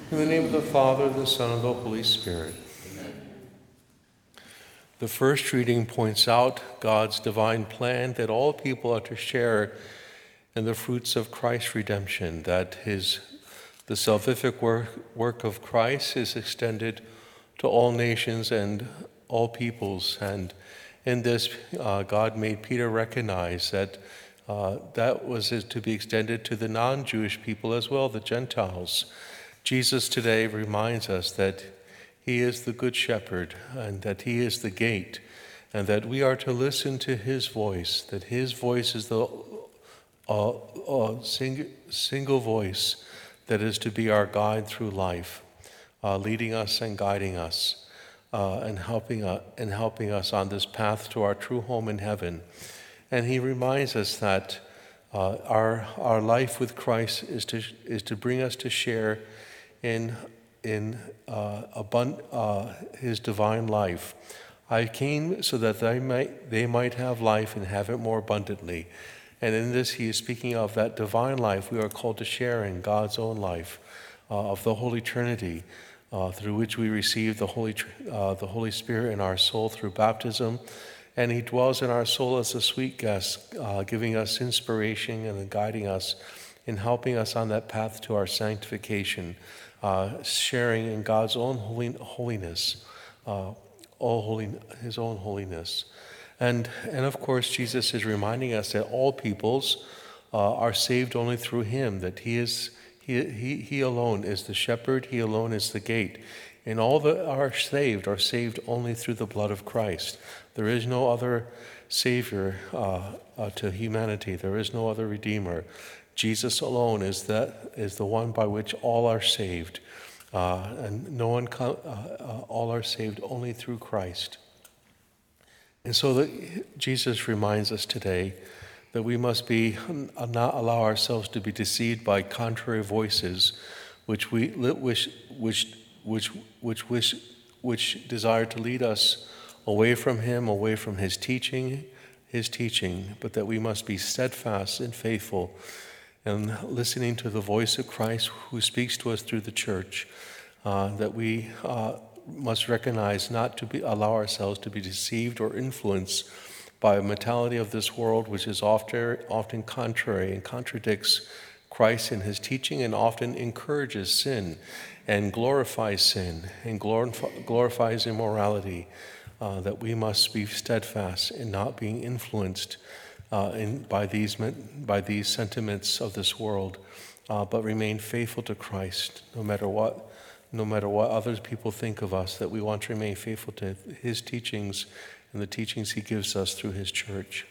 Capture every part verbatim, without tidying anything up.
In the name of the Father, the Son, and the Holy Spirit. The first reading points out God's divine plan that all people are to share in the fruits of Christ's redemption, that his, the salvific work, work of Christ is extended to all nations and all peoples. And in this, uh, God made Peter recognize that uh, that was to be extended to the non-Jewish people as well, the Gentiles. Jesus today reminds us that he is the good shepherd and that he is the gate, and that we are to listen to his voice, that his voice is the uh, uh, sing, single voice that is to be our guide through life, uh, leading us and guiding us uh, and, helping, uh, and helping us on this path to our true home in heaven. And he reminds us that uh, our, our life with Christ is to, is to bring us to share in in uh, abund- uh, his divine life. I came so that they might, they might have life and have it more abundantly. And in this, he is speaking of that divine life we are called to share in God's own life, uh, of the Holy Trinity, uh, through which we receive the Holy, uh, the Holy Spirit in our soul through baptism. And he dwells in our soul as a sweet guest, uh, giving us inspiration and guiding us in helping us on that path to our sanctification. Uh, sharing in God's own holy, holiness, uh, all holy, his own holiness. And, and of course, Jesus is reminding us that all peoples uh, are saved only through him, that he, is, he, he, he alone is the shepherd, he alone is the gate. And all that are saved are saved only through the blood of Christ. There is no other Savior uh, uh, to humanity. There is no other Redeemer. Jesus alone is that is the one by which all are saved, uh, and no one com- uh, uh, all are saved only through Christ. And so that Jesus reminds us today that we must be not allow ourselves to be deceived by contrary voices, which we which which which which which which desire to lead us away from Him, away from His teaching, His teaching, but that we must be steadfast and faithful. And listening to the voice of Christ who speaks to us through the church, uh, that we uh, must recognize not to be, allow ourselves to be deceived or influenced by a mentality of this world, which is often, often contrary and contradicts Christ in his teaching and often encourages sin and glorifies sin and glorif- glorifies immorality, uh, that we must be steadfast in not being influenced Uh, in, by these by these sentiments of this world, uh, but remain faithful to Christ, no matter what, no matter what other people think of us. That we want to remain faithful to His teachings and the teachings He gives us through His church.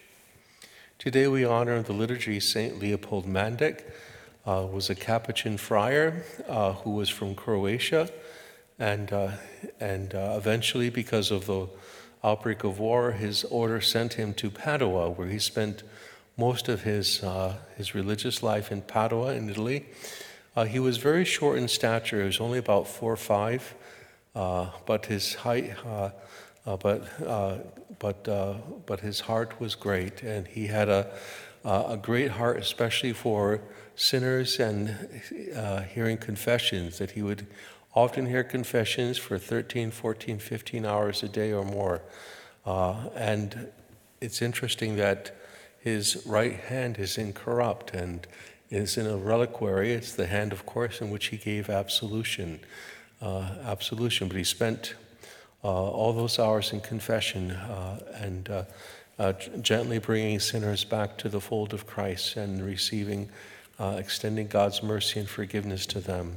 Today we honor the liturgy Saint Leopold Mandek, uh, was a Capuchin friar uh, who was from Croatia, and uh, and uh, eventually, because of the outbreak of war, his order sent him to Padua, where he spent most of his uh, his religious life in Padua, in Italy. Uh, he was very short in stature; he was only about four or five, uh, but his height, uh, uh, but uh, but uh, but his heart was great, and he had a a great heart, especially for sinners and uh, hearing confessions. That he would often hear confessions for thirteen, fourteen, fifteen hours a day or more. Uh, and it's interesting that his right hand is incorrupt and is in a reliquary. It's the hand, of course, in which he gave absolution. Uh, absolution. But he spent uh, all those hours in confession uh, and uh, uh, gently bringing sinners back to the fold of Christ and receiving, uh, extending God's mercy and forgiveness to them.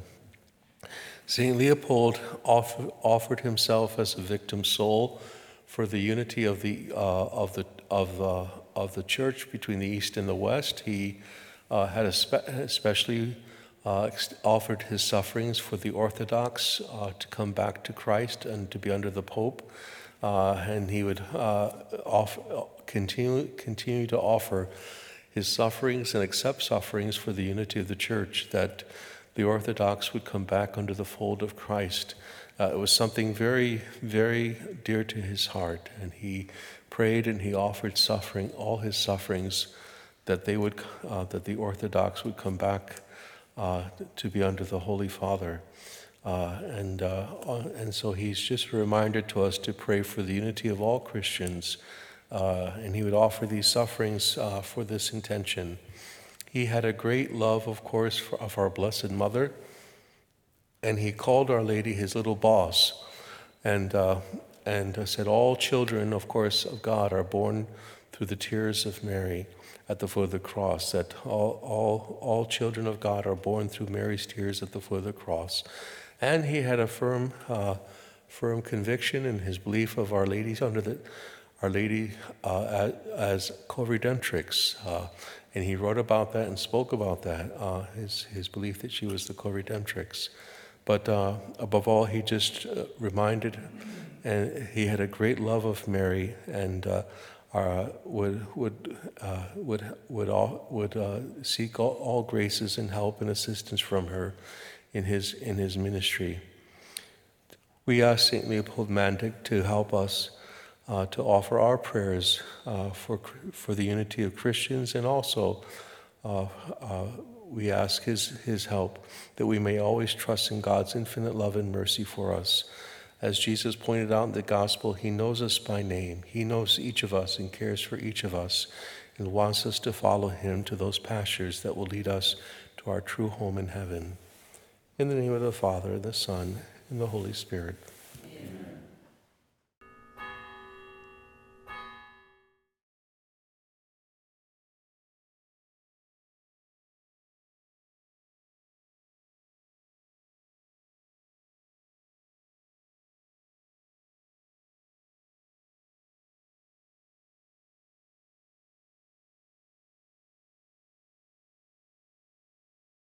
Saint Leopold offer, offered himself as a victim soul for the unity of the uh, of the of the of the church between the East and the West. He uh, had espe- especially uh, offered his sufferings for the Orthodox uh, to come back to Christ and to be under the Pope, uh, and he would uh, offer, continue continue to offer his sufferings and accept sufferings for the unity of the church, that the Orthodox would come back under the fold of Christ. Uh, it was something very, very dear to his heart, and he prayed and he offered suffering, all his sufferings, that they would, uh, that the Orthodox would come back uh, to be under the Holy Father. Uh, and, uh, and so he's just a reminder to us to pray for the unity of all Christians. Uh, and he would offer these sufferings uh, for this intention. He had a great love, of course, for, of our Blessed Mother, and he called Our Lady his little boss, and, uh, and uh, said, all children, of course, of God are born through the tears of Mary at the foot of the cross, that all, all, all children of God are born through Mary's tears at the foot of the cross. And he had a firm, uh, firm conviction in his belief of Our Lady, under the, Our Lady uh, as, as co-redemptrix. Uh, and he wrote about that and spoke about that, uh, his, his belief that she was the co-redemptrix. But uh, above all, he just uh, reminded, and he had a great love of Mary, and uh, uh, would would uh, would would all, would uh, seek all, all graces and help and assistance from her in his in his ministry. We ask Saint Leopold Mandic to help us uh, to offer our prayers uh, for for the unity of Christians, and also uh, uh, we ask his his help that we may always trust in God's infinite love and mercy for us. As Jesus pointed out in the gospel, he knows us by name. He knows each of us and cares for each of us, and wants us to follow him to those pastures that will lead us to our true home in heaven. In the name of the Father, the Son, and the Holy Spirit.